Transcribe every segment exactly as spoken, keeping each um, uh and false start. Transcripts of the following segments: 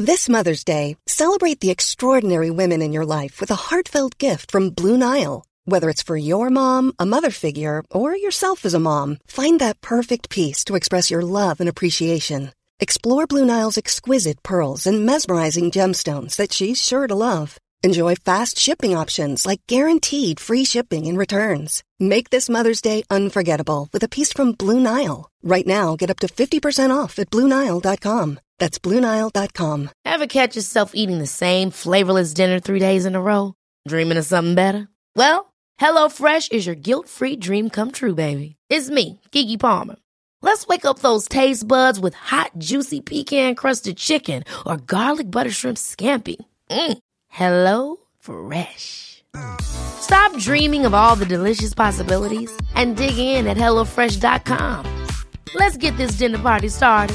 This Mother's Day, celebrate the extraordinary women in your life with a heartfelt gift from Blue Nile. Whether it's for your mom, a mother figure, or yourself as a mom, find that perfect piece to express your love and appreciation. Explore Blue Nile's exquisite pearls and mesmerizing gemstones that she's sure to love. Enjoy fast shipping options like guaranteed free shipping and returns. Make this Mother's Day unforgettable with a piece from Blue Nile. Right now, get up to fifty percent off at blue nile dot com. That's blue nile dot com. Ever catch yourself eating the same flavorless dinner three days in a row? Dreaming of something better? Well, HelloFresh is your guilt-free dream come true, baby. It's me, Keke Palmer. Let's wake up those taste buds with hot, juicy pecan-crusted chicken or garlic butter shrimp scampi. Mm. Hello Fresh. Stop dreaming of all the delicious possibilities and dig in at hello fresh dot com. Let's get this dinner party started.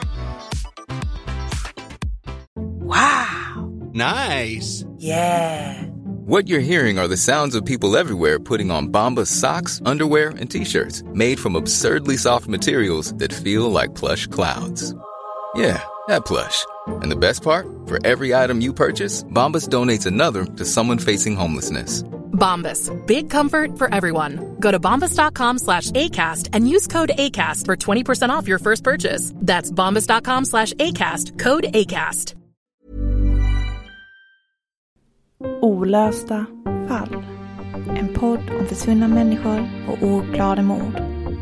Wow. Nice. Yeah. What you're hearing are the sounds of people everywhere putting on Bombas socks, underwear, and T-shirts made from absurdly soft materials that feel like plush clouds. Yeah, that plush. And the best part? For every item you purchase, Bombas donates another to someone facing homelessness. Bombas, big comfort for everyone. Go to bombas dot com slash ACAST and use code ACAST for twenty percent off your first purchase. That's bombas dot com slash ACAST, code ACAST. Olösta fall. En podd om försvunna människor och ouppklarade mord.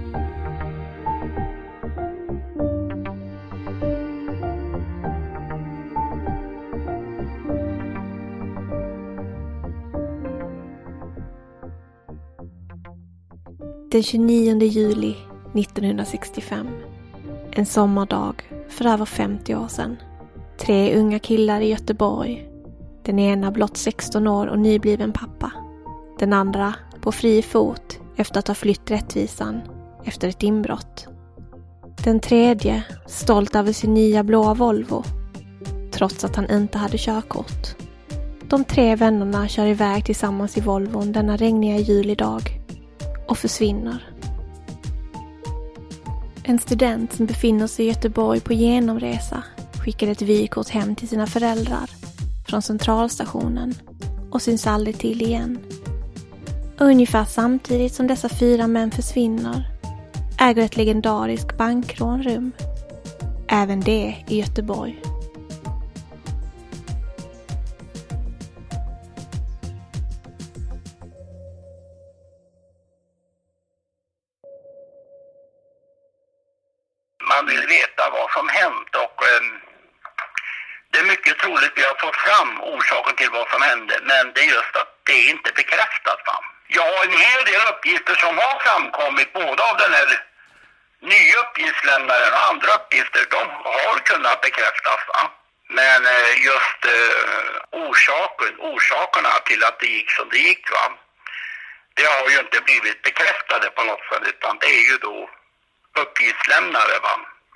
Den tjugonionde juli nittonhundrasextiofem. En sommardag för över femtio år sedan. Tre unga killar i Göteborg. Den ena blott sexton år och nybliven pappa. Den andra på fri fot efter att ha flytt rättvisan efter ett inbrott. Den tredje stolt över sin nya blåa Volvo, trots att han inte hade körkort. De tre vännerna kör iväg tillsammans i Volvon denna regniga julidag och försvinner. En student som befinner sig i Göteborg på genomresa skickade ett vykort hem till sina föräldrar från centralstationen och syns aldrig till igen. Ungefär samtidigt som dessa fyra män försvinner äger ett legendariskt bankrån rum. Även det i Göteborg. Man vill veta vad som hänt och um, det är mycket troligt vi har fått fram orsaken till vad som hände, men det är just att det är inte bekräftat. Va? Jag har en hel del uppgifter som har framkommit både av den här nya uppgiftslämnaren och andra uppgifter, de har kunnat bekräftas. Va? Men uh, just uh, orsaken, orsakerna till att det gick som det gick, va? Det har ju inte blivit bekräftade på något sätt, utan det är ju då uppgiftslämnare. Va?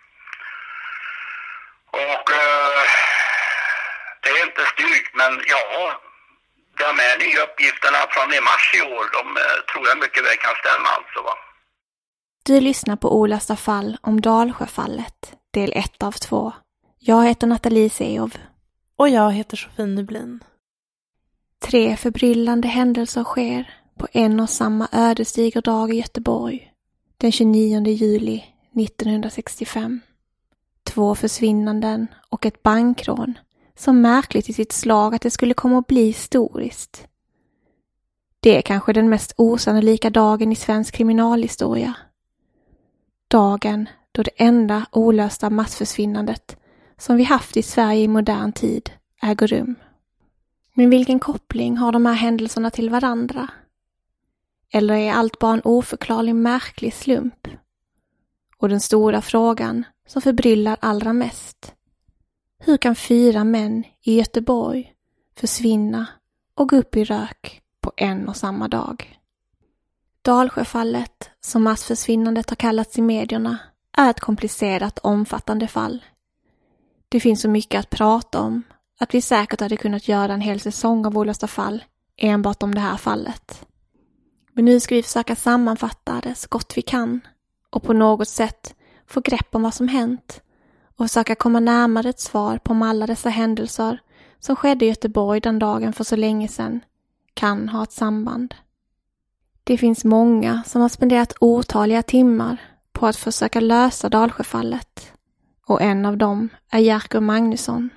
Och uh, det är inte styrkt, men ja, de här nya uppgifterna från i mars i år, de uh, tror jag mycket väl kan stämma alltså. Va? Du lyssnar på Olösta fall om Dalsjöfallet, del ett av två. Jag heter Nathalie Seov. Och jag heter Sofie Nublin. Tre förbryllande händelser sker på en och samma ödesdiger dag i Göteborg, den tjugonionde juli nittonhundrasextiofem. Två försvinnanden och ett bankrån som märkligt i sitt slag att det skulle komma att bli historiskt. Det är kanske den mest osannolika dagen i svensk kriminalhistoria. Dagen då det enda olösta massförsvinnandet som vi haft i Sverige i modern tid äger rum. Men vilken koppling har de här händelserna till varandra? Eller är allt bara en oförklarlig märklig slump? Och den stora frågan som förbryllar allra mest: hur kan fyra män i Göteborg försvinna och gå upp i rök på en och samma dag? Dalsjöfallet, som massförsvinnandet har kallats i medierna, är ett komplicerat och omfattande fall. Det finns så mycket att prata om att vi säkert hade kunnat göra en hel säsong av olösta fall enbart om det här fallet. Men nu ska vi försöka sammanfatta det så gott vi kan och på något sätt få grepp om vad som hänt och försöka komma närmare ett svar på om alla dessa händelser som skedde i Göteborg den dagen för så länge sedan kan ha ett samband. Det finns många som har spenderat otaliga timmar på att försöka lösa Dalsjöfallet, och en av dem är Jerker Magnusson.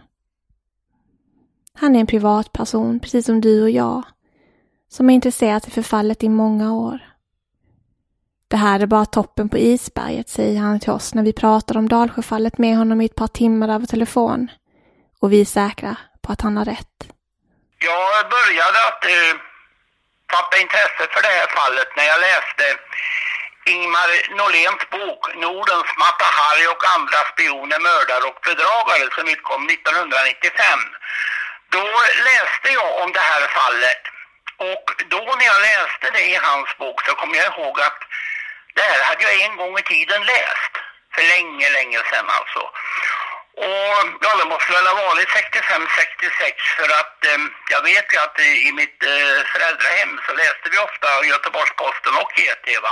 Han är en privatperson, precis som du och jag, som har intresserat sig för fallet i många år. Det här är bara toppen på isberget, säger han till oss när vi pratar om Dalsjöfallet med honom i ett par timmar över telefon. Och vi är säkra på att han har rätt. Jag började att eh, fatta intresse för det här fallet när jag läste Ingmar Norléns bok Nordens Mata Hari och andra spioner, mördare och bedragare som utkom nittonhundranittiofem. Då läste jag om det här fallet, och då när jag läste det i hans bok så kom jag ihåg att det här hade jag en gång i tiden läst, för länge, länge sedan alltså. Och ja, det måste väl ha varit sextiofem sextiosex, för att eh, jag vet ju att i mitt eh, föräldrahem så läste vi ofta Göteborgs-Posten och G T, va?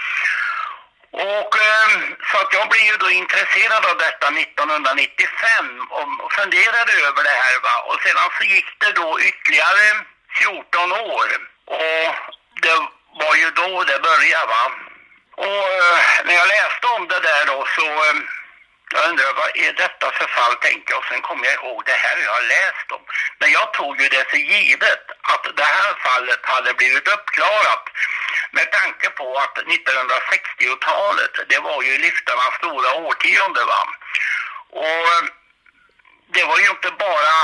Och eh, så att jag blev ju då intresserad av detta nittonhundranittiofem och funderade över det här, va? Och sedan så gick det då ytterligare fjorton år, och det var ju då det började, va? Och eh, när jag läste om det där då så eh, jag undrar, vad är detta för fall, tänkte jag, och sen kom jag ihåg det här jag har läst om. Men jag tog ju det för givet att det här fallet hade blivit uppklarat, med tanke på att nittonhundrasextiotalet, det var ju lyftarnas stora årtionde, va? Och det var ju inte bara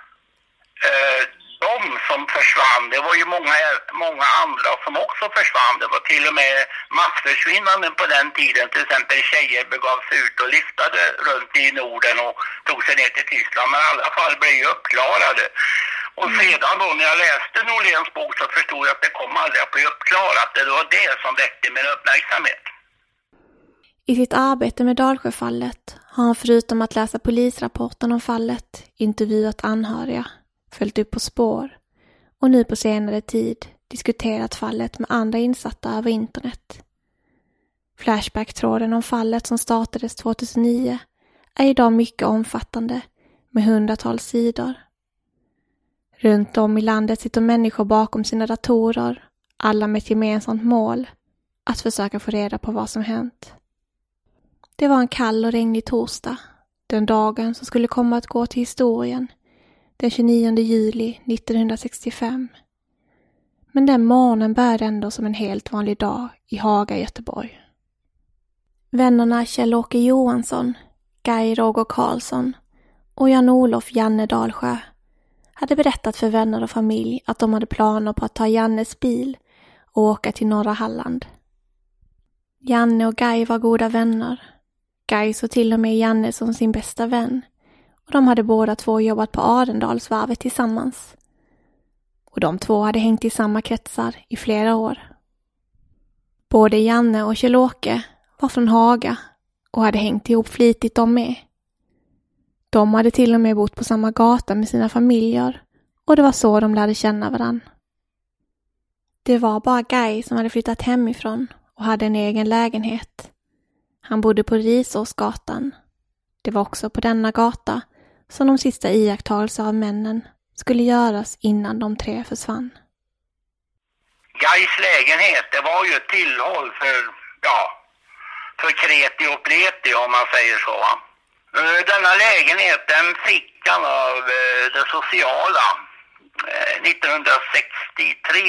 eh, de som försvann, det var ju många, många andra som också försvann. Det var till och med massförsvinnanden på den tiden. Till exempel tjejer begav sig ut och lyftade runt i Norden och tog sig ner till Tyskland. Men i alla fall blev ju uppklarade. Och sedan då när jag läste Norléns bok så förstod jag att det kom aldrig att bli uppklarat. Det var det som väckte min uppmärksamhet. I sitt arbete med Dalsjöfallet har han förutom att läsa polisrapporten om fallet intervjuat anhöriga, följt upp på spår och nu på senare tid diskuterat fallet med andra insatta över internet. Flashback-tråden om fallet som startades tjugohundranio är idag mycket omfattande med hundratals sidor. Runt om i landet sitter människor bakom sina datorer, alla med ett gemensamt mål, att försöka få reda på vad som hänt. Det var en kall och regnig torsdag, den dagen som skulle komma att gå till historien, den tjugonionde juli nittonhundrasextiofem. Men den morgonen började ändå som en helt vanlig dag i Haga, Göteborg. Vännerna Kjell-Åke Johansson, Guy Roger Karlsson och Jan-Olof Janne Dalsjö hade berättat för vänner och familj att de hade planer på att ta Jannes bil och åka till norra Halland. Janne och Guy var goda vänner. Guy såg till och med Janne som sin bästa vän, och de hade båda två jobbat på Arendalsvarvet tillsammans. Och de två hade hängt i samma kretsar i flera år. Både Janne och Kjell-Åke var från Haga och hade hängt ihop flitigt de med. De hade till och med bott på samma gata med sina familjer, och det var så de lärde känna varann. Det var bara Guy som hade flyttat hemifrån och hade en egen lägenhet. Han bodde på Risåsgatan. Det var också på denna gata som de sista iakttagelser av männen skulle göras innan de tre försvann. Guys lägenhet, det var ju ett tillhåll för, ja, för kreti och pleti, om man säger så. Denna lägenhet, den fick han av det sociala nittonhundrasextiotre.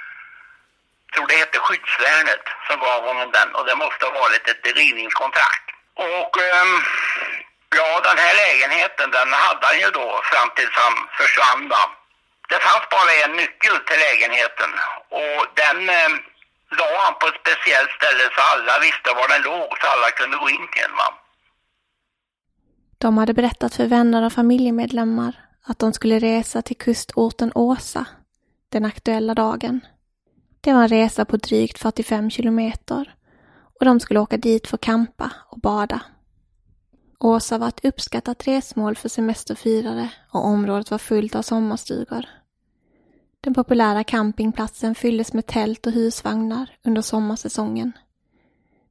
Jag tror det hette skyddsvärnet som gav honom den, och det måste ha varit ett rivningskontrakt. Och ja, den här lägenheten, den hade han ju då fram tills han försvann. Det fanns bara en nyckel till lägenheten, och den eh, la han på ett speciellt ställe så alla visste var den låg, så alla kunde gå in till den, va? De hade berättat för vänner och familjemedlemmar att de skulle resa till kustorten Åsa den aktuella dagen. Det var en resa på drygt fyrtiofem kilometer, och de skulle åka dit för att campa och bada. Åsa var ett uppskattat resmål för semesterfirare, och området var fullt av sommarstugor. Den populära campingplatsen fylldes med tält och husvagnar under sommarsäsongen.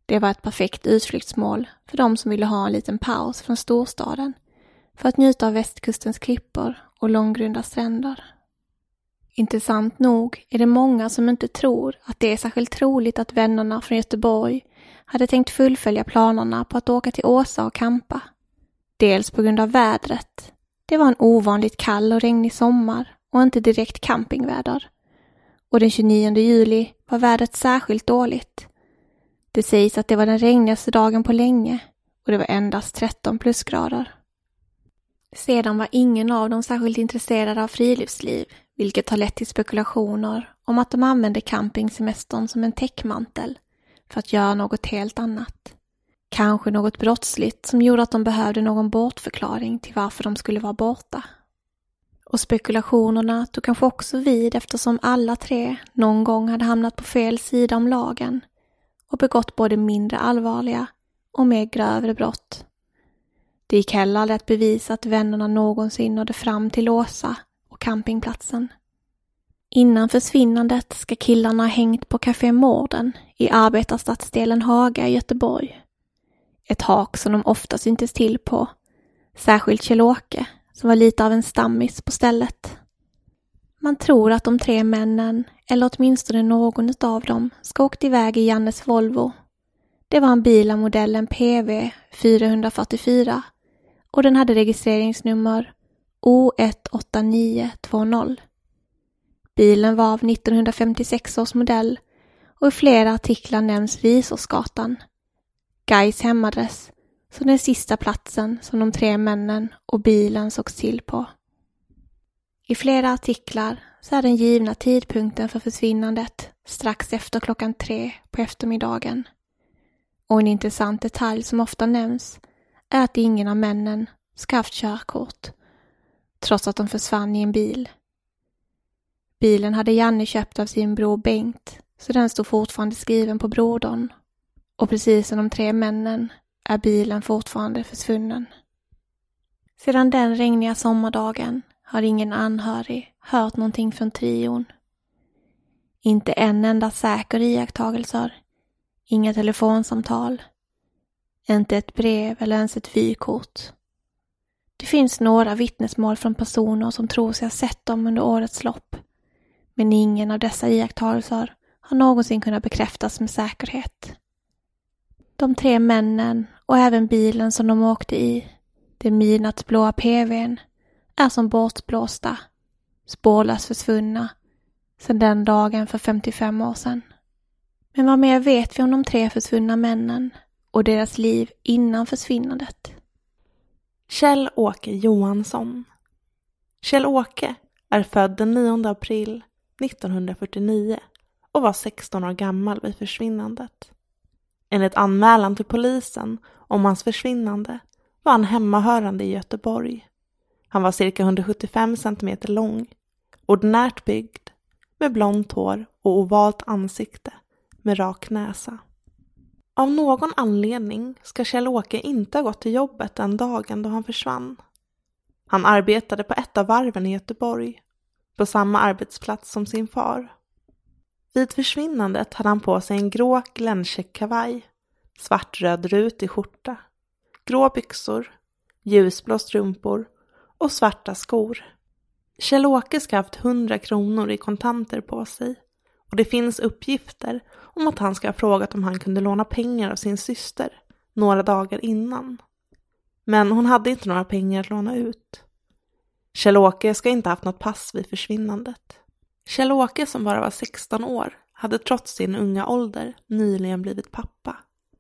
Det var ett perfekt utflyktsmål för de som ville ha en liten paus från storstaden för att njuta av västkustens klippor och långgrunda stränder. Intressant nog är det många som inte tror att det är särskilt troligt att vännerna från Göteborg hade tänkt fullfölja planerna på att åka till Åsa och campa. Dels på grund av vädret. Det var en ovanligt kall och regnig sommar och inte direkt campingväder. Och den tjugonionde juli var vädret särskilt dåligt. Det sägs att det var den regnigaste dagen på länge och det var endast tretton plusgrader. Sedan var ingen av dem särskilt intresserade av friluftsliv, vilket har lett till spekulationer om att de använde campingsemestern som en täckmantel för att göra något helt annat. Kanske något brottsligt som gjorde att de behövde någon bortförklaring till varför de skulle vara borta. Och spekulationerna tog kanske också vid eftersom alla tre någon gång hade hamnat på fel sida om lagen och begått både mindre allvarliga och mer grövre brott. Det gick heller aldrig att bevisa att vännerna någonsin nådde fram till Åsa och campingplatsen. Innan försvinnandet ska killarna ha hängt på Café Morden i arbetarstadsdelen Haga i Göteborg. Ett hak som de ofta syntes till på, särskilt Kjell-Åke som var lite av en stammis på stället. Man tror att de tre männen, eller åtminstone någon av dem, ska åkt iväg i Jannes Volvo. Det var en bil av modellen P V fyra fyra fyra och den hade registreringsnummer O ett åtta nio två noll. Bilen var av nittonhundrafemtiosex års modell och i flera artiklar nämns Risorsgatan, Gais hemadress, som den sista platsen som de tre männen och bilen sågs till på. I flera artiklar så är den givna tidpunkten för försvinnandet strax efter klockan tre på eftermiddagen. Och en intressant detalj som ofta nämns är att ingen av männen ska haft körkort, trots att de försvann i en bil. Bilen hade Janne köpt av sin bror Bengt, så den stod fortfarande skriven på brodern. Och precis som de tre männen är bilen fortfarande försvunnen. Sedan den regniga sommardagen har ingen anhörig hört någonting från trion. Inte en enda säker iakttagelser, inga telefonsamtal, inte ett brev eller ens ett vykort. Det finns några vittnesmål från personer som tror sig ha sett dem under årets lopp, men ingen av dessa iakttagelser har någonsin kunnat bekräftas med säkerhet. De tre männen och även bilen som de åkte i, den midnattsblåa P V:n, är som bortblåsta, spårlöst försvunna sedan den dagen för femtiofem år sedan. Men vad mer vet vi om de tre försvunna männen och deras liv innan försvinnandet? Kjell-Åke Johansson. Kjell-Åke är född den nionde april nittonhundrafyrtionio och var sexton år gammal vid försvinnandet. Enligt anmälan till polisen om hans försvinnande var han hemmahörande i Göteborg. Han var cirka hundrasjuttiofem centimeter lång, ordinärt byggd, med blont hår och ovalt ansikte med rak näsa. Av någon anledning ska Kjell-Åke inte ha gått till jobbet den dagen då han försvann. Han arbetade på ett av varven i Göteborg, på samma arbetsplats som sin far. Vid försvinnandet hade han på sig en grå glänncheck-kavaj, svartröd rutig skjorta, grå byxor, ljusblå strumpor och svarta skor. Kjell-Åke ska ha haft hundra kronor i kontanter på sig och det finns uppgifter om att han ska ha frågat om han kunde låna pengar av sin syster några dagar innan. Men hon hade inte några pengar att låna ut. Kjell-Åke ska inte ha haft något pass vid försvinnandet. Kjell-Åke, som bara var sexton år, hade trots sin unga ålder nyligen blivit pappa.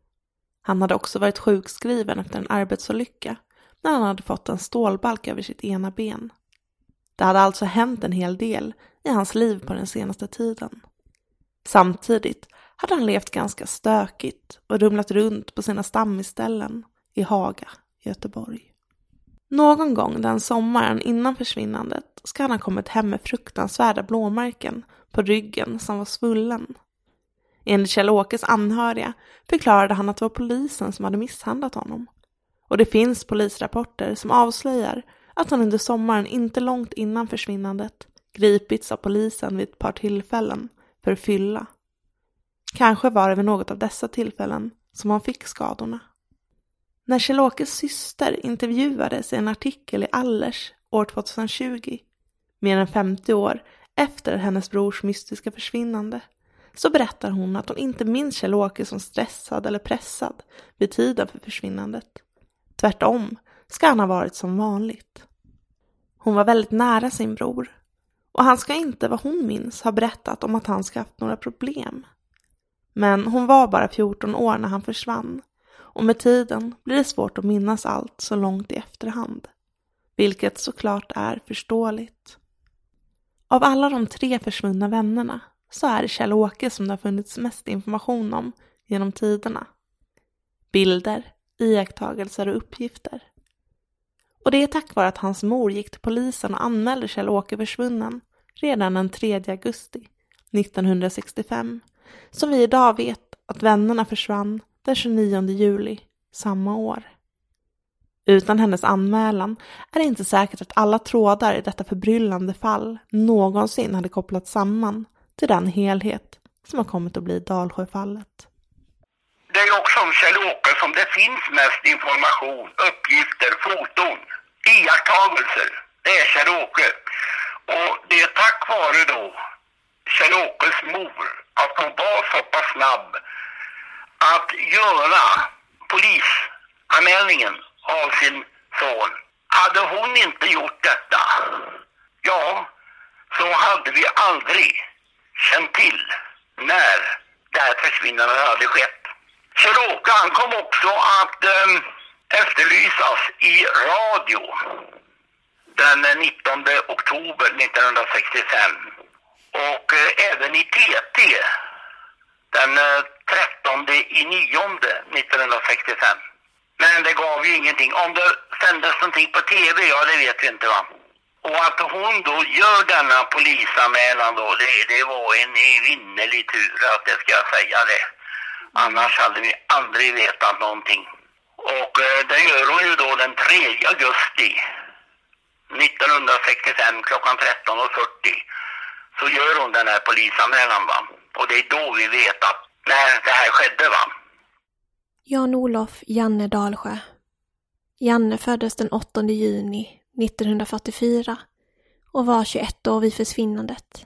Han hade också varit sjukskriven efter en arbetsolycka när han hade fått en stålbalk över sitt ena ben. Det hade alltså hänt en hel del i hans liv på den senaste tiden. Samtidigt hade han levt ganska stökigt och rumlat runt på sina stammisställen i Haga, Göteborg. Någon gång den sommaren innan försvinnandet ska han ha kommit hem med fruktansvärda blåmärken på ryggen som var svullen. Enligt Kjell-Åkes anhöriga förklarade han att det var polisen som hade misshandlat honom. Och det finns polisrapporter som avslöjar att han under sommaren inte långt innan försvinnandet gripits av polisen vid ett par tillfällen för fylla. Kanske var det vid något av dessa tillfällen som han fick skadorna. När Kjell-Åkes syster intervjuades i en artikel i Allers år tjugohundratjugo, mer än femtio år efter hennes brors mystiska försvinnande, så berättar hon att hon inte minns Kjell-Åke som stressad eller pressad vid tiden för försvinnandet. Tvärtom ska han ha varit som vanligt. Hon var väldigt nära sin bror, och han ska inte, vad hon minns, ha berättat om att han ska haft några problem. Men hon var bara fjorton år när han försvann, och med tiden blir det svårt att minnas allt så långt i efterhand, vilket såklart är förståeligt. Av alla de tre försvunna vännerna så är det Kjell-Åke som det har funnits mest information om genom tiderna. Bilder, iakttagelser och uppgifter. Och det är tack vare att hans mor gick till polisen och anmälde Kjell-Åke försvunnen redan den tredje augusti nittonhundrasextiofem som vi idag vet att vännerna försvann den tjugonionde juli samma år. Utan hennes anmälan är det inte säkert att alla trådar i detta förbryllande fall någonsin hade kopplats samman till den helhet som har kommit att bli Dalsjöfallet. Det är också om Kjell-Åke som det finns mest information, uppgifter, foton, iakttagelser. Det är Kjell-Åke. Och det är tack vare då Kjell-Åkes mor att hon var så pass snabb att göra polisanmälningen av sin son. Hade hon inte gjort detta, ja, så hade vi aldrig känt till när det här försvinnandet hade skett. Kjell-Åke, han kom också att eh, efterlysas i radio den nittonde oktober nittonhundrasextiofem och eh, även i T T den eh, trettonde i nionde nittonhundrasextiofem. Men det gav ju ingenting. Om det sändes någonting på tv, ja det vet vi inte va. Och att hon då gör denna polisanmälan då, det, det var en evinnerlig tur att det ska jag säga det. Annars hade vi aldrig vetat någonting. Och eh, det gör hon ju då den tredje augusti nittonhundrasextiofem klockan tretton och fyrtio. Så gör hon den här polisanmälan va. Och det är då vi vet att när det här skedde va. Jan-Olof Janne Dalsjö. Janne föddes den åttonde juni nittonhundrafyrtiofyra och var tjugoett år vid försvinnandet.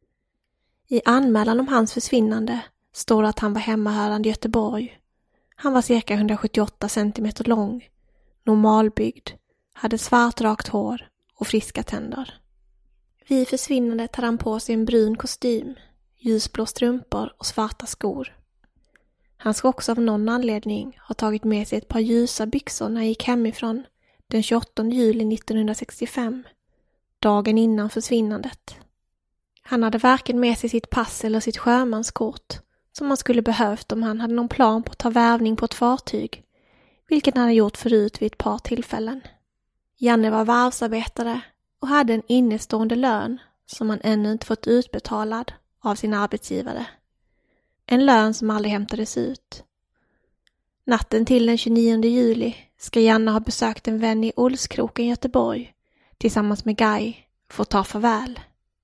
I anmälan om hans försvinnande står att han var hemmahörande i Göteborg. Han var cirka hundrasjuttioåtta centimeter lång, normalbyggd, hade svart rakt hår och friska tänder. Vid försvinnandet hade han på sig en brun kostym, ljusblå strumpor och svarta skor. Han ska också av någon anledning ha tagit med sig ett par ljusa byxor när han gick hemifrån den tjugoåttonde juli nittonhundrasextiofem, dagen innan försvinnandet. Han hade varken med sig sitt pass eller sitt sjömanskort som han skulle behövt om han hade någon plan på att ta värvning på ett fartyg, vilket han hade gjort förut vid ett par tillfällen. Janne var varvsarbetare och hade en innestående lön som han ännu inte fått utbetalad av sin arbetsgivare. En lön som aldrig hämtades ut. Natten till den tjugonionde juli ska Janne ha besökt en vän i Olskroken i Göteborg tillsammans med Guy för att ta farväl.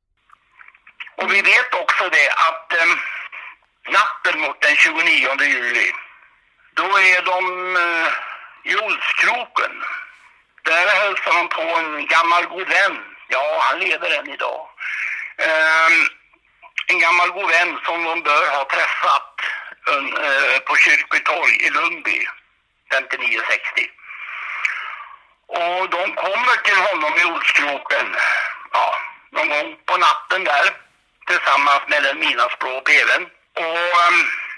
Och vi vet också det att eh, natten mot den tjugonionde juli, då är de eh, i Olskroken. Där hälsar de på en gammal god vän. Ja, han lever än idag. Eh, en gammal god vän som de bör ha träffat uh, på Kyrkbytorg i Lundby femtionio sextio. Och de kommer till honom i Olskroken, ja, någon gång på natten där tillsammans med den minasblå beven. Och um,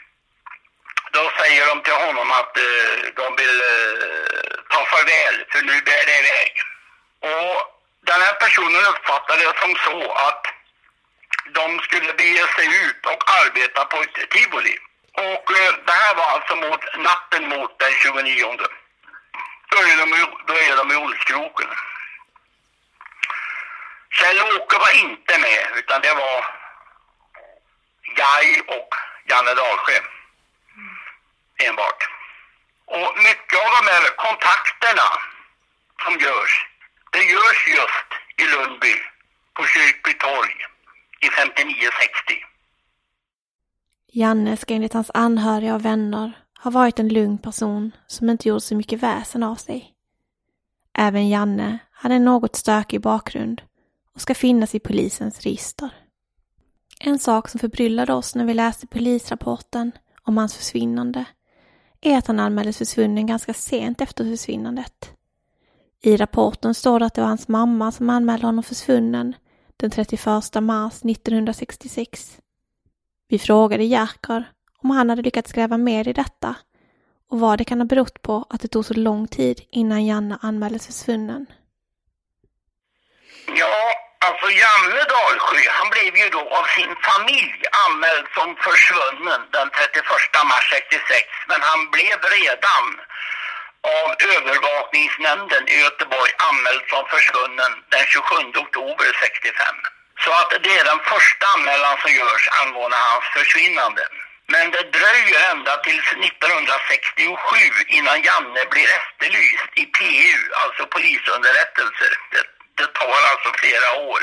då säger de till honom att uh, de vill uh, ta farväl för nu bär det iväg. Och den här personen uppfattade det som så att de skulle bege sig ut och arbeta på ett tivoli. Och uh, det här var alltså mot natten mot den tjugonionde. Då är de, då är de i Olskroken. Kjell-Åke var inte med, utan det var Guy och Janne Dalsjö enbart. Och mycket av de här kontakterna som görs, det görs just i Lundby på Kyrkbytorg i femtionio sextio. Janne ska enligt hans anhöriga och vänner har varit en lugn person som inte gjort så mycket väsen av sig. Även Janne hade en något stökig bakgrund och ska finnas i polisens register. En sak som förbryllade oss när vi läste polisrapporten om hans försvinnande är att han anmäldes försvunnen ganska sent efter försvinnandet. I rapporten står det att det var hans mamma som anmälde honom försvunnen den trettioförsta mars nittonhundrasextiosex. Vi frågade Jerker om han hade lyckats gräva mer i detta och vad det kan ha berott på att det tog så lång tid innan Janne anmäldes försvunnen. Ja, alltså Janne Dalsjö, han blev ju då av sin familj anmäld som försvunnen den trettioförsta mars sextiosex, men han blev redan av övervakningsnämnden i Göteborg anmäld som försvunnen den tjugosjunde oktober sextiofem. Så att det är den första anmälan som görs angående hans försvinnande. Men det dröjer ända till nittonhundrasextiosju innan Janne blir efterlyst i P U, alltså polisunderrättelser. Det, det tar alltså flera år.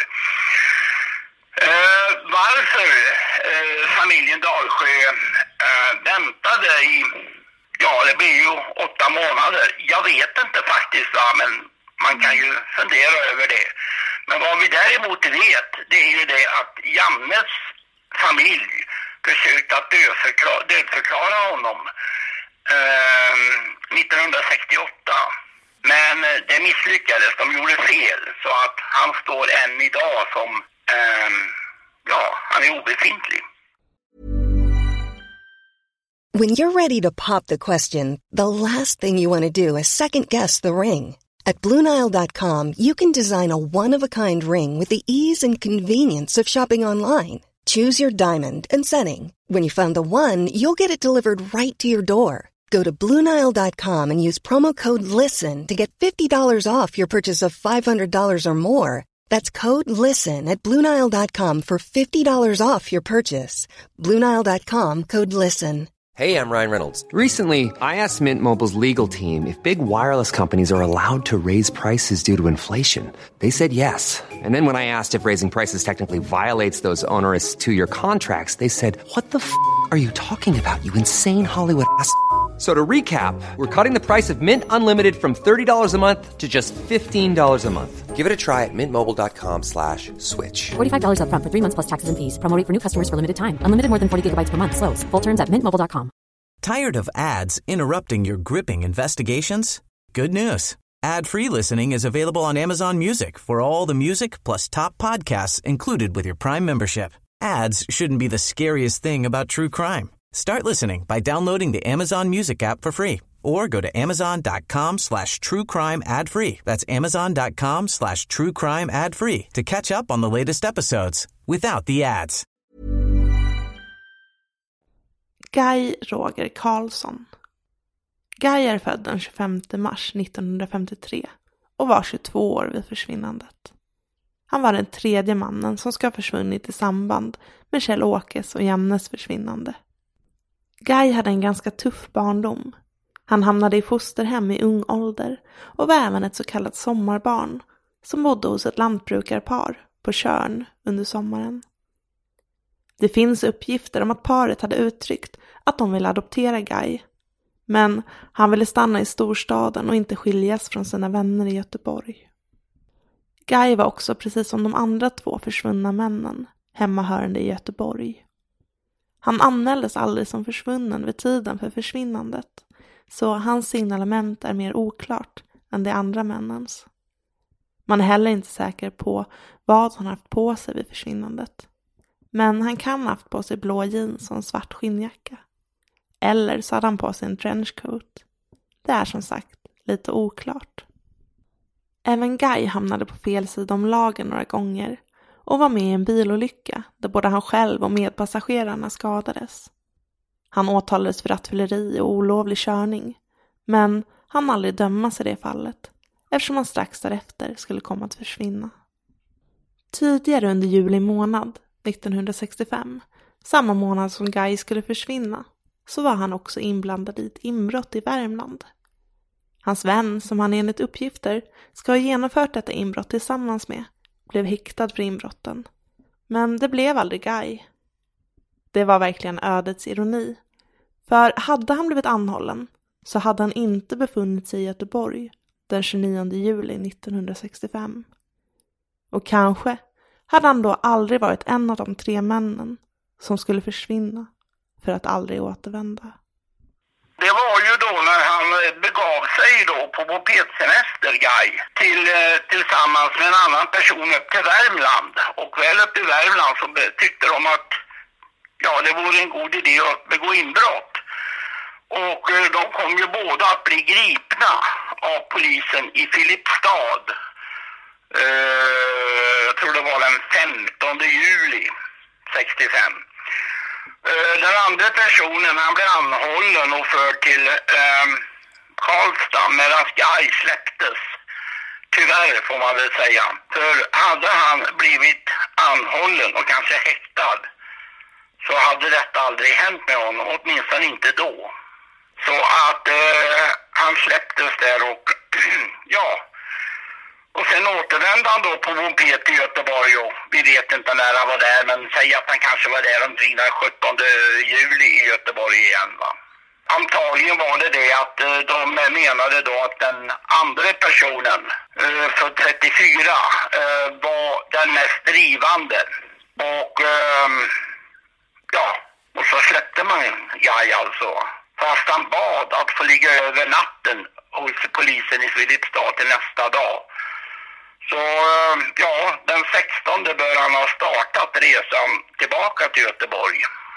Uh, varför uh, familjen Dalsjö uh, väntade i, ja det blir ju åtta månader. Jag vet inte faktiskt, va, men man kan ju fundera över det. Men vad vi däremot vet, det är ju det att Jannes familj försökt att dödförklara, dödförklara honom eh, nittonhundrasextioåtta. Men det misslyckades, de gjorde fel, så att han står än idag som, eh, ja, han är obefintlig. When you're ready to pop the question, the last thing you want to do is second-guess the ring. At Blue Nile dot com, you can design a one-of-a-kind ring with the ease and convenience of shopping online. Choose your diamond and setting. When you find the one, you'll get it delivered right to your door. Go to Blue Nile dot com and use promo code LISTEN to get fifty dollars off your purchase of five hundred dollars or more. That's code LISTEN at Blue Nile dot com for fifty dollars off your purchase. Blue Nile dot com, code LISTEN. Hey, I'm Ryan Reynolds. Recently, I asked Mint Mobile's legal team if big wireless companies are allowed to raise prices due to inflation. They said yes. And then when I asked if raising prices technically violates those onerous two-year contracts, they said, what the f*** are you talking about, you insane Hollywood ass f- So to recap, we're cutting the price of Mint Unlimited from thirty dollars a month to just fifteen dollars a month. Give it a try at mintmobile.com slash switch. forty-five dollars up front for three months plus taxes and fees. Promo rate for new customers for limited time. Unlimited more than forty gigabytes per month. Slows full terms at mint mobile dot com. Tired of ads interrupting your gripping investigations? Good news. Ad-free listening is available on Amazon Music for all the music plus top podcasts included with your Prime membership. Ads shouldn't be the scariest thing about true crime. Start listening by downloading the Amazon Music app for free or go to amazon.com slash true crime ad free. That's amazon.com slash true crime ad free to catch up on the latest episodes without the ads. Guy Roger Karlsson. Guy är född den tjugofemte mars nittonhundrafemtiotre och var tjugotvå år vid försvinnandet. Han var den tredje mannen som ska ha försvunnit i samband med Kjell-Åkes och Jannes försvinnande. Guy hade en ganska tuff barndom. Han hamnade i fosterhem i ung ålder och var även ett så kallat sommarbarn som bodde hos ett lantbrukarpar på Tjörn under sommaren. Det finns uppgifter om att paret hade uttryckt att de ville adoptera Guy, men han ville stanna i storstaden och inte skiljas från sina vänner i Göteborg. Guy var också, precis som de andra två försvunna männen, hemmahörande i Göteborg. Han anmäldes aldrig som försvunnen vid tiden för försvinnandet, så hans signalement är mer oklart än de andra männens. Man är heller inte säker på vad han haft på sig vid försvinnandet. Men han kan ha haft på sig blå jeans och en svart skinnjacka. Eller så hade han på sig en trenchcoat. Det är som sagt lite oklart. Även Guy hamnade på fel sida om lagen några gånger och var med i en bilolycka där både han själv och medpassagerarna skadades. Han åtalades för rattfylleri och olovlig körning, men han aldrig dömas i det fallet eftersom han strax därefter skulle komma att försvinna. Tidigare under juli månad nittonhundrasextiofem, samma månad som Guy skulle försvinna, så var han också inblandad i ett inbrott i Värmland. Hans vän, som han enligt uppgifter ska ha genomfört detta inbrott tillsammans med, blev häktad för inbrotten. Men det blev aldrig Guy. Det var verkligen ödets ironi. För hade han blivit anhållen så hade han inte befunnit sig i Göteborg den tjugonionde juli nittonhundrasextiofem. Och kanske hade han då aldrig varit en av de tre männen som skulle försvinna för att aldrig återvända. Det var ju då när han begav sig då på mopedsemester, Guy, till, tillsammans med en annan person upp till Värmland. Och väl upp i Värmland så tyckte de att ja, det vore en god idé att begå inbrott. Och de kom ju båda att bli gripna av polisen i Filipstad. Uh, jag tror det var den femtonde juli sextiofem. Uh, den andra personen, han blev anhållen och förd till uh, Karlstad medan Guy släpptes. Tyvärr får man väl säga. För hade han blivit anhållen och kanske häktad så hade detta aldrig hänt med honom, åtminstone inte då. Så att uh, han släpptes där och ja... Och sen återvände han då på moped till Göteborg och vi vet inte när han var där, men säg att han kanske var där omkring den sjuttonde juli i Göteborg igen, va. Antagligen var det det att de menade då att den andra personen för trettiofyra var den mest drivande. Och ja, och så släppte man Guy alltså. Fast han bad att få ligga över natten hos polisen i Filipstad till nästa dag. Så ja, den sextonde bör han ha startat resan tillbaka till Göteborg.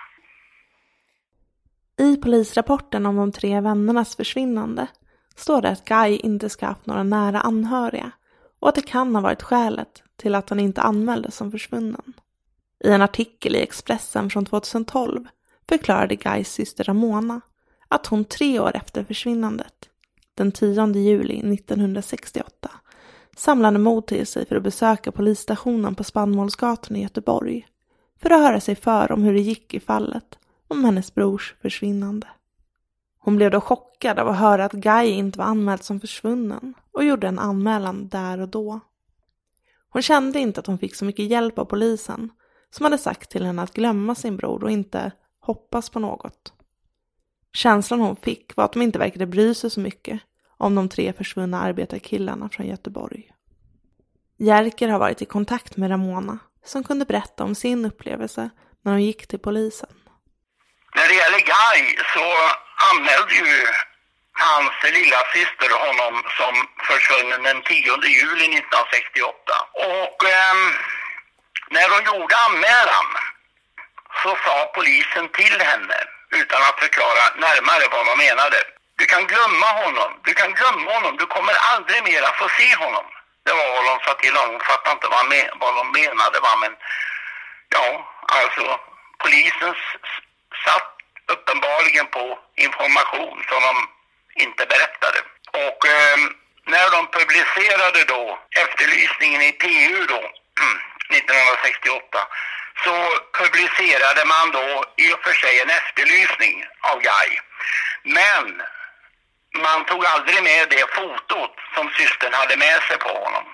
I polisrapporten om de tre vännernas försvinnande står det att Guy inte ska ha haft några nära anhöriga och att det kan ha varit skälet till att han inte anmäldes som försvunnen. I en artikel i Expressen från tjugohundratolv förklarade Guys syster Ramona att hon tre år efter försvinnandet, den tionde juli nittonhundrasextioåtta, samlade mod till sig för att besöka polisstationen på Spannmålsgatan i Göteborg för att höra sig för om hur det gick i fallet om hennes brors försvinnande. Hon blev då chockad av att höra att Guy inte var anmäld som försvunnen och gjorde en anmälan där och då. Hon kände inte att hon fick så mycket hjälp av polisen som hade sagt till henne att glömma sin bror och inte hoppas på något. Känslan hon fick var att de inte verkade bry sig så mycket om de tre försvunna arbetarkillarna från Göteborg. Jerker har varit i kontakt med Ramona som kunde berätta om sin upplevelse när de gick till polisen. När det gäller Guy så anmälde ju hans lilla syster honom som försvunnen den tionde juli nittonhundrasextioåtta. Och eh, när de gjorde anmälan så sa polisen till henne utan att förklara närmare vad de menade. Du kan glömma honom, du kan glömma honom, du kommer aldrig mer att få se honom. Det var vad de sa till honom, fattade inte vad, med, vad de menade, va? Men ja, alltså polisen satt uppenbarligen på information som de inte berättade. Och eh, när de publicerade då efterlysningen i P U då, nittonhundrasextioåtta, så publicerade man då i och för sig en efterlysning av Guy. Men man tog aldrig med det fotot som systern hade med sig på honom.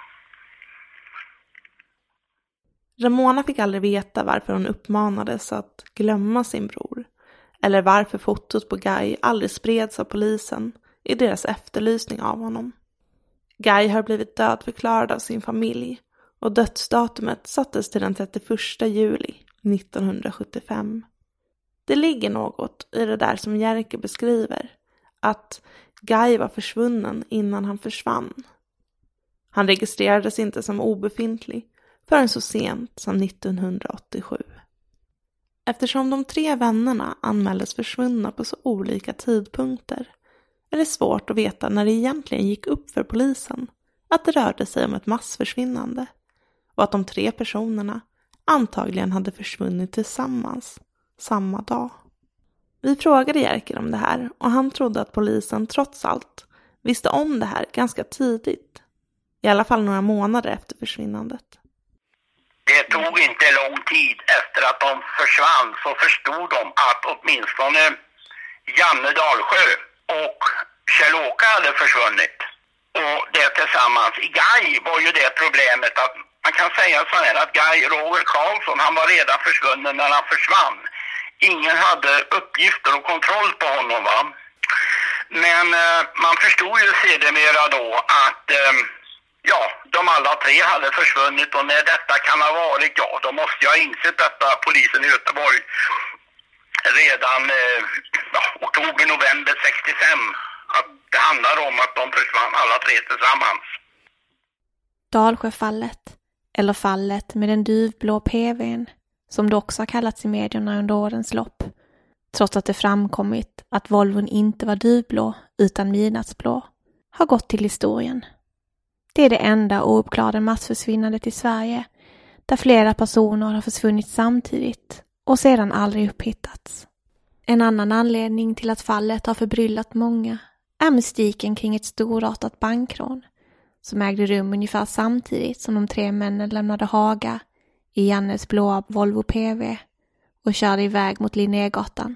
Ramona fick aldrig veta varför hon uppmanades att glömma sin bror, eller varför fotot på Guy aldrig spreds av polisen i deras efterlysning av honom. Guy har blivit dödförklarad av sin familj och dödsdatumet sattes till den trettioförsta juli nittonhundrasjuttiofem. Det ligger något i det där som Jerker beskriver, att Guy var försvunnen innan han försvann. Han registrerades inte som obefintlig förrän så sent som nittonhundraåttiosju. Eftersom de tre vännerna anmäldes försvunna på så olika tidpunkter är det svårt att veta när det egentligen gick upp för polisen att det rörde sig om ett massförsvinnande och att de tre personerna antagligen hade försvunnit tillsammans samma dag. Vi frågade Jerker om det här och han trodde att polisen trots allt visste om det här ganska tidigt. I alla fall några månader efter försvinnandet. Det tog inte lång tid efter att de försvann så förstod de att åtminstone Janne Dalsjö och Kjell-Åke hade försvunnit. Och det tillsammans. I Guy var ju det problemet att man kan säga så här att Guy Roger Karlsson, han var redan försvunnen när han försvann. ingen hade uppgifter och kontroll på honom, va. Men eh, man förstod ju sedermera då att eh, ja, de alla tre hade försvunnit, och när detta kan ha varit, ja, då måste jag ha insett detta, polisen i Göteborg, redan eh, ja, oktober, november sextiofem, att det handlar om att de försvann alla tre tillsammans. Dalsjöfallet, eller fallet med den duvblå P V:n, som det också har kallats i medierna under årens lopp, trots att det framkommit att Volvon inte var duvblå utan midnattsblå, har gått till historien. Det är det enda ouppklarade massförsvinnandet i Sverige, där flera personer har försvunnit samtidigt och sedan aldrig upphittats. En annan anledning till att fallet har förbryllat många är mystiken kring ett storartat bankrån som ägde rum ungefär samtidigt som de tre männen lämnade Haga i Jannes blåa Volvo P V och körde iväg mot Linnégatan.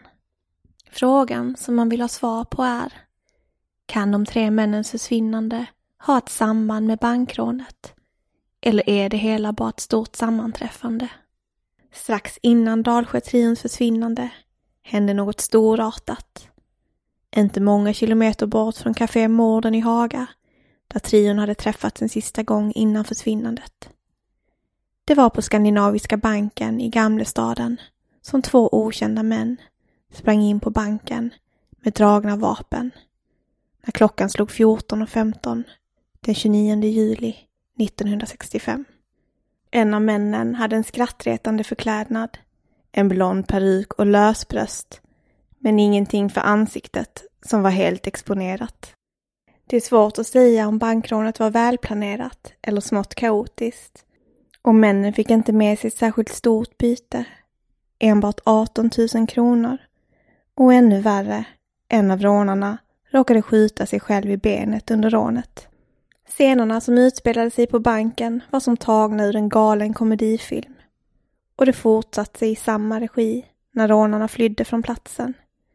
Frågan som man vill ha svar på är: kan de tre männens försvinnande ha ett samband med bankrånet? Eller är det hela bara ett stort sammanträffande? Strax innan Dalsjötrions försvinnande hände något storartat. Inte många kilometer bort från Café Morden i Haga, där trion hade träffats en sista gång innan försvinnandet. Det var på Skandinaviska banken i Gamlestaden som två okända män sprang in på banken med dragna vapen när klockan slog fjorton och femton den tjugonionde juli nittonhundrasextiofem. En av männen hade en skrattretande förklädnad, en blond peruk och lösbröst, men ingenting för ansiktet som var helt exponerat. Det är svårt att säga om bankrånet var välplanerat eller smått kaotiskt, och männen fick inte med sig ett särskilt stort byte, enbart arton tusen kronor, och ännu värre, en av rånarna råkade skjuta sig själv i benet under rånet. Scenerna som utspelade sig på banken var som tagna ur en galen komedifilm, och det fortsatte i samma regi när rånarna flydde från platsen.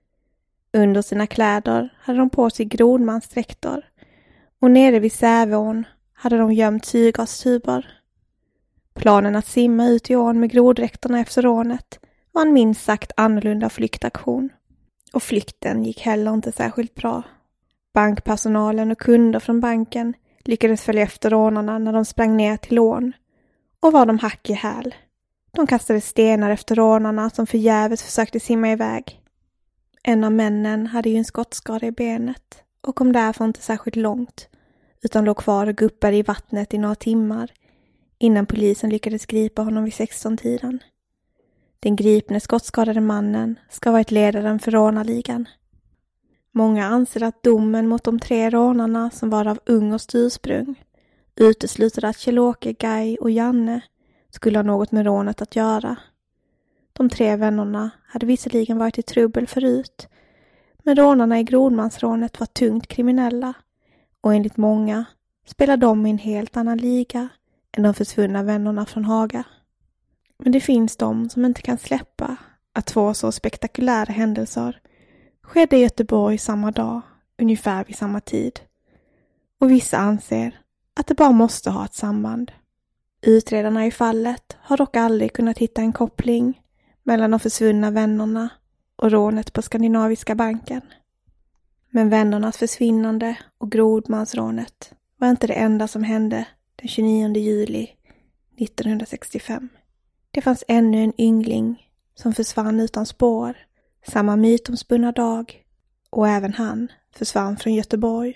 Under sina kläder hade de på sig grodmansdräkter, och nere vid Säveån hade de gömt syrgastuber. Planen att simma ut i ån med groddräkterna efter rånet var en minst sagt annorlunda flyktaktion. Och flykten gick heller inte särskilt bra. Bankpersonalen och kunder från banken lyckades följa efter rånarna när de sprang ner till ån, och var de hack i häl. De kastade stenar efter rånarna som förgäves försökte simma iväg. En av männen hade ju en skottskada i benet och kom därför inte särskilt långt, utan låg kvar och guppade i vattnet i några timmar innan polisen lyckades gripa honom vid sexton-tiden. Den gripne skottskadade mannen ska ha varit ledaren för rånarligan. Många anser att domen mot de tre rånarna, som var av ungerskt ursprung, utesluter att Kjell-Åke, Guy och Janne skulle ha något med rånet att göra. De tre vännerna hade visserligen varit i trubbel förut, men rånarna i grodmansrånet var tungt kriminella, och enligt många spelar de i en helt annan liga än de försvunna vännerna från Haga. Men det finns de som inte kan släppa att två så spektakulära händelser skedde i Göteborg samma dag, ungefär vid samma tid. Och vissa anser att det bara måste ha ett samband. Utredarna i fallet har dock aldrig kunnat hitta en koppling mellan de försvunna vännerna och rånet på Skandinaviska banken. Men vännernas försvinnande och grodmansrånet var inte det enda som hände den tjugonionde juli nittonhundrasextiofem. Det fanns ännu en yngling som försvann utan spår samma mytomspunna dag, och även han försvann från Göteborg.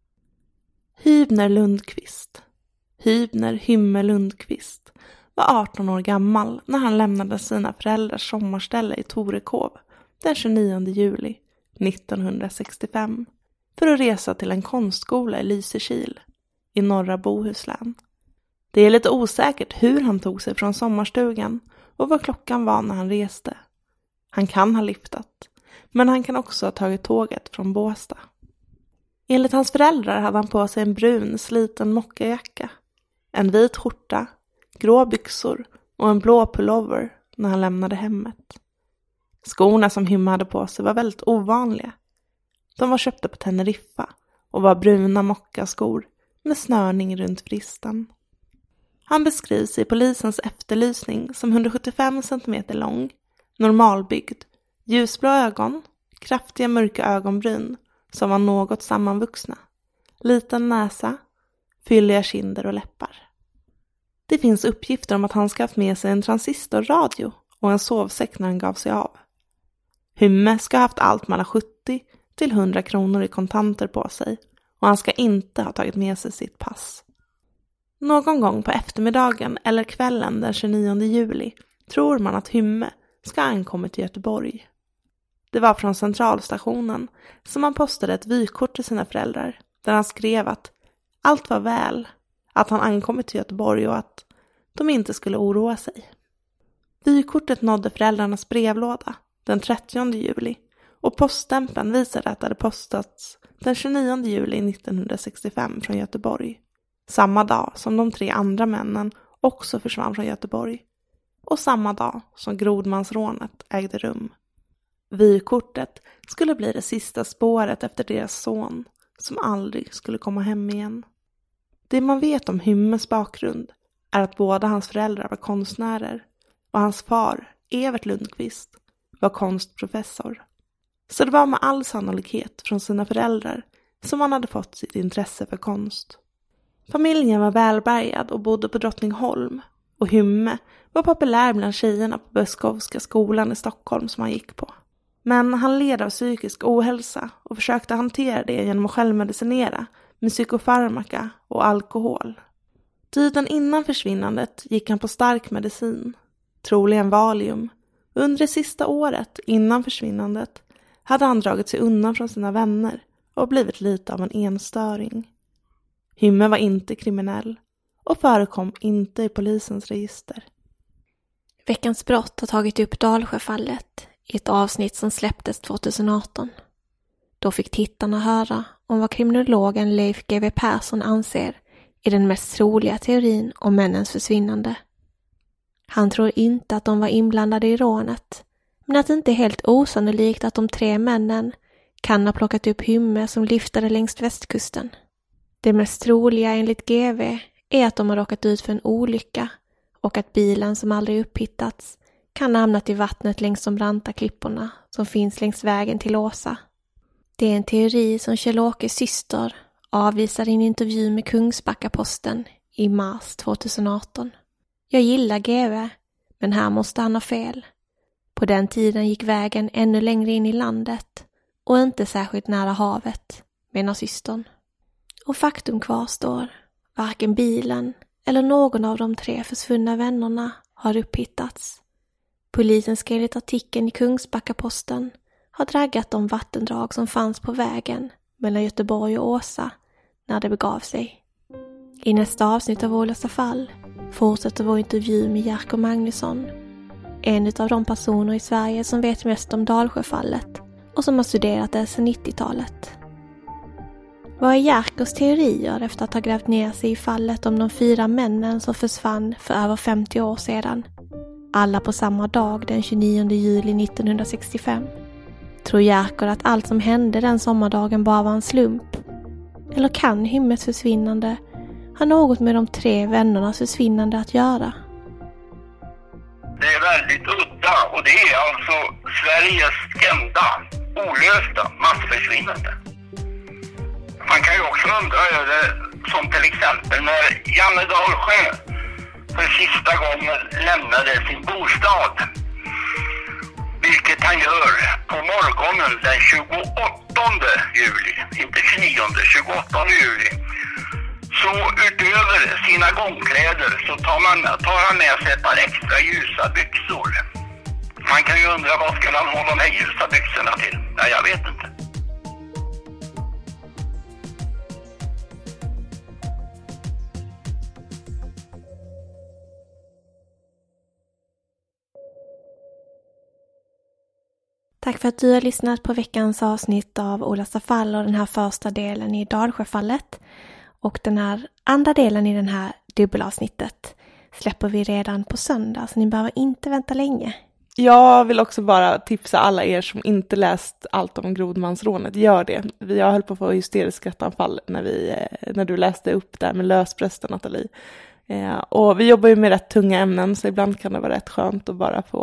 Hübner Lundqvist, Hübner Hymme Lundqvist, var arton år gammal när han lämnade sina föräldrars sommarställe i Torekov den tjugonionde juli nittonhundrasextiofem för att resa till en konstskola i Lysekil i norra Bohuslän. Det är lite osäkert hur han tog sig från sommarstugan och vad klockan var när han reste. Han kan ha liftat, men han kan också ha tagit tåget från Båstad. Enligt hans föräldrar hade han på sig en brun sliten mockajacka, en vit skjorta, grå byxor och en blå pullover när han lämnade hemmet. Skorna som Hymme hade på sig var väldigt ovanliga. De var köpta på Teneriffa och var bruna mockaskor med snörning runt vristen. Han beskrivs i polisens efterlysning som hundrasjuttiofem centimeter lång, normalbyggd, Ljusblå ögon, kraftiga mörka ögonbryn som var något sammanvuxna, liten näsa, fylliga kinder och läppar. Det finns uppgifter om att han ska haft med sig en transistorradio och en sovsäck när han gav sig av. Hymme ska ha haft allt mellan sjuttio till hundra kronor i kontanter på sig och han ska inte ha tagit med sig sitt pass. Någon gång på eftermiddagen eller kvällen den tjugonionde juli tror man att Hymme ska ha ankommit till Göteborg. Det var från centralstationen som han postade ett vykort till sina föräldrar där han skrev att allt var väl, att han ankommit till Göteborg och att de inte skulle oroa sig. Vykortet nådde föräldrarnas brevlåda den trettionde juli och poststämpeln visade att det hade postats den tjugonionde juli nittonhundrasextiofem från Göteborg. Samma dag som de tre andra männen också försvann från Göteborg och samma dag som Grodmansrånet ägde rum. Vykortet skulle bli det sista spåret efter deras son som aldrig skulle komma hem igen. Det man vet om Hymmes bakgrund är att båda hans föräldrar var konstnärer och hans far, Evert Lundqvist, var konstprofessor. Så det var med all sannolikhet från sina föräldrar som han hade fått sitt intresse för konst. Familjen var välbärgad och bodde på Drottningholm och Hymme var populär bland tjejerna på Böskovska skolan i Stockholm som han gick på. Men han led av psykisk ohälsa och försökte hantera det genom att självmedicinera med psykofarmaka och alkohol. Tiden innan försvinnandet gick han på stark medicin, troligen Valium. Under det sista året innan försvinnandet hade han dragit sig undan från sina vänner och blivit lite av en enstöring. Hymme var inte kriminell och förekom inte i polisens register. Veckans brott har tagit upp Dalsjöfallet i ett avsnitt som släpptes tjugoarton. Då fick tittarna höra om vad kriminologen Leif G W Persson anser är den mest troliga teorin om männens försvinnande. Han tror inte att de var inblandade i rånet, men att det inte är helt osannolikt att de tre männen kan ha plockat upp Hymme som lyftade längs västkusten. Det mest troliga enligt G W är att de har råkat ut för en olycka och att bilen som aldrig upphittats kan ha hamnat i vattnet längs de branta klipporna som finns längs vägen till Åsa. Det är en teori som Kjell-Åkes syster avvisade i en intervju med Kungsbacka-Posten i mars tjugoarton. Jag gillar G W, men här måste han ha fel. På den tiden gick vägen ännu längre in i landet och inte särskilt nära havet, menar systern. Och faktum kvarstår, varken bilen eller någon av de tre försvunna vännerna har upphittats. Polisen ska enligt artikeln i Kungsbacka-Posten ha draggat de vattendrag som fanns på vägen mellan Göteborg och Åsa när det begav sig. I nästa avsnitt av Olösta fall fortsätter vår intervju med Jerker Magnusson, en av de personer i Sverige som vet mest om Dalsjöfallet och som har studerat det sedan nittiotalet. Vad är Jerkers teorier efter att ha grävt ner sig i fallet om de fyra männen som försvann för över femtio år sedan? Alla på samma dag den tjugonionde juli nittonhundrasextiofem. Tror Jerker att allt som hände den sommardagen bara var en slump? Eller kan Hymmes försvinnande ha något med de tre vännernas försvinnande att göra? Det är väldigt udda och det är alltså Sveriges enda olösta massförsvinnande. Man kan ju också undra över, som till exempel när Janne Dalsjö för sista gången lämnade sin bostad. Vilket han gör på morgonen den tjugoåttonde juli, inte tjugonionde, tjugoåttonde juli. Så utöver sina gångkläder så tar, man, tar han med sig ett par extra ljusa byxor. Man kan ju undra vad skulle han ha de här ljusa byxorna till? Ja, jag vet inte. Tack för att du har lyssnat på veckans avsnitt av Olösta fall och den här första delen i Dalsjöfallet. Och den här andra delen i den här dubbelavsnittet släpper vi redan på söndag, så ni behöver inte vänta länge. Jag vill också bara tipsa alla er som inte läst allt om Grodmansrånet. Gör det. Vi har höll på att få hysterisk skrattanfall när, vi, när du läste upp där med lösbrösten, Nathalie. Eh, och vi jobbar ju med rätt tunga ämnen, så ibland kan det vara rätt skönt att bara få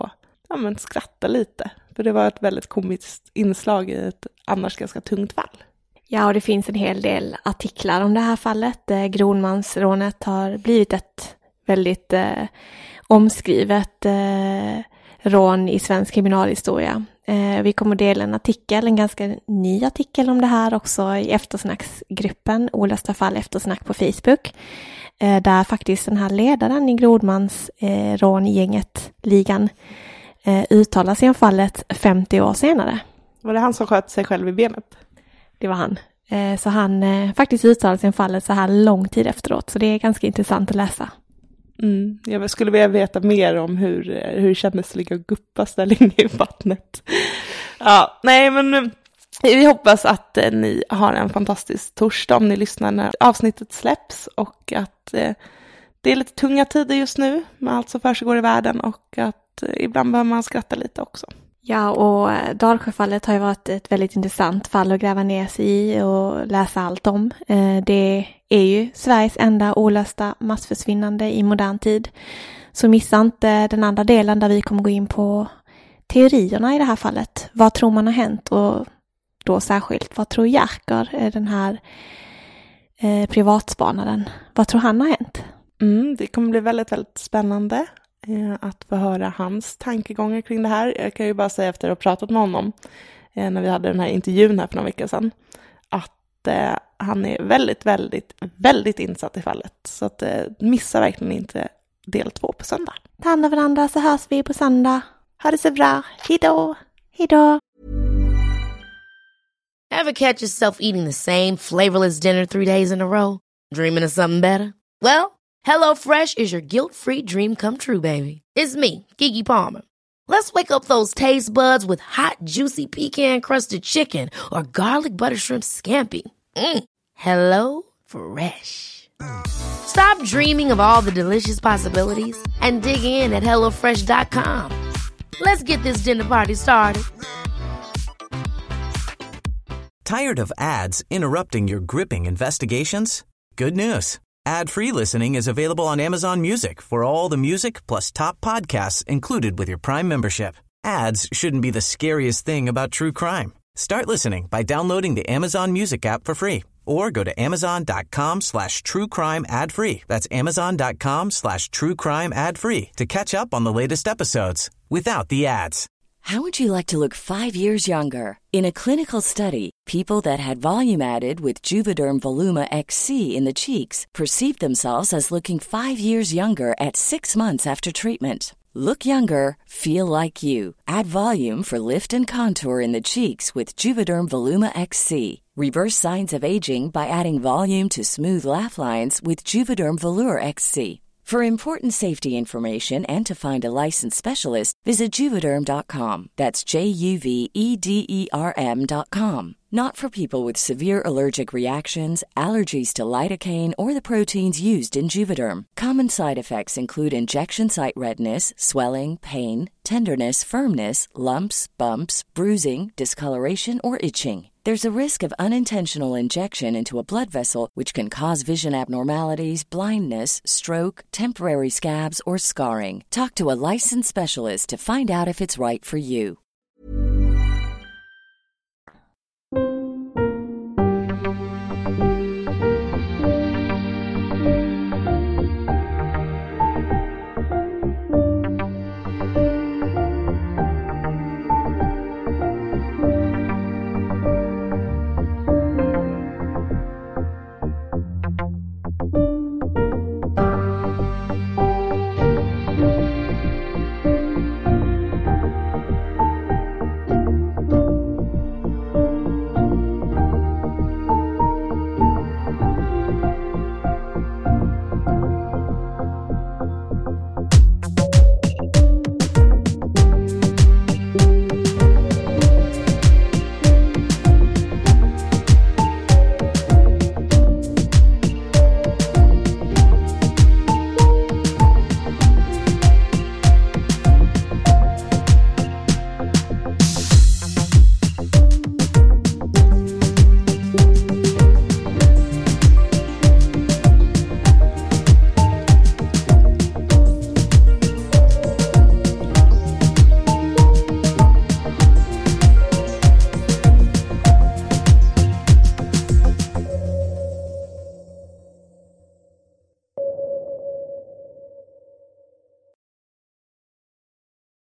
ja, men skratta lite. För det var ett väldigt komiskt inslag i ett annars ganska tungt fall. Ja, och det finns en hel del artiklar om det här fallet. Eh, Gronmansrånet har blivit ett väldigt eh, omskrivet eh, rån i svensk kriminalhistoria. Eh, vi kommer dela en artikel, en ganska ny artikel om det här också i eftersnacksgruppen Olösta fall eftersnack på Facebook. Eh, där faktiskt den här ledaren i Grodmans eh, rångänget, ligan, eh, uttalar sig om fallet femtio år senare. Var det han som sköt sig själv i benet? Det var han. Eh, så han eh, faktiskt uttalar sig om fallet så här lång tid efteråt. Så det är ganska intressant att läsa. Mm, jag skulle vilja veta mer om hur, hur det kändes att ligga och guppas där länge i vattnet. Ja, nej men vi hoppas att eh, ni har en fantastisk torsdag om ni lyssnar när avsnittet släpps. Och att eh, det är lite tunga tider just nu med allt som försiggår i världen. Och att eh, ibland behöver man skratta lite också. Ja, och Dalsjöfallet har ju varit ett väldigt intressant fall att gräva ner sig i och läsa allt om. Det är ju Sveriges enda olösta massförsvinnande i modern tid. Så missa inte den andra delen där vi kommer gå in på teorierna i det här fallet. Vad tror man har hänt? Och då särskilt, vad tror Jerker, den här eh, privatspanaren? Vad tror han har hänt? Mm, det kommer bli väldigt, väldigt spännande att få höra hans tankegångar kring det här. Jag kan ju bara säga efter att ha pratat med honom eh, när vi hade den här intervjun här för några veckor sedan att eh, han är väldigt, väldigt, väldigt insatt i fallet. Så att eh, missa verkligen inte del två på söndag. Ta hand om varandra så hörs vi på söndag. Ha det så bra. Hejdå! Hejdå! Ever catch yourself eating the same flavorless dinner three days in a row? Dreaming of something better? Well, HelloFresh is your guilt-free dream come true, baby. It's me, Keke Palmer. Let's wake up those taste buds with hot, juicy pecan-crusted chicken or garlic butter shrimp scampi. Mm. Hello Fresh. Stop dreaming of all the delicious possibilities and dig in at hello fresh dot com. Let's get this dinner party started. Tired of ads interrupting your gripping investigations? Good news. Ad-free listening is available on Amazon Music for all the music plus top podcasts included with your Prime membership. Ads shouldn't be the scariest thing about true crime. Start listening by downloading the Amazon Music app for free or go to amazon.com slash true crime ad free. That's amazon.com slash true crime ad free to catch up on the latest episodes without the ads. How would you like to look five years younger? In a clinical study, people that had volume added with Juvederm Voluma X C in the cheeks perceived themselves as looking five years younger at six months after treatment. Look younger, feel like you. Add volume for lift and contour in the cheeks with Juvederm Voluma X C. Reverse signs of aging by adding volume to smooth laugh lines with Juvederm Volure X C. For important safety information and to find a licensed specialist, visit Juvederm dot com. That's J U V E D E R M dot com. Not for people with severe allergic reactions, allergies to lidocaine, or the proteins used in Juvederm. Common side effects include injection site redness, swelling, pain, tenderness, firmness, lumps, bumps, bruising, discoloration, or itching. There's a risk of unintentional injection into a blood vessel, which can cause vision abnormalities, blindness, stroke, temporary scabs, or scarring. Talk to a licensed specialist to find out if it's right for you.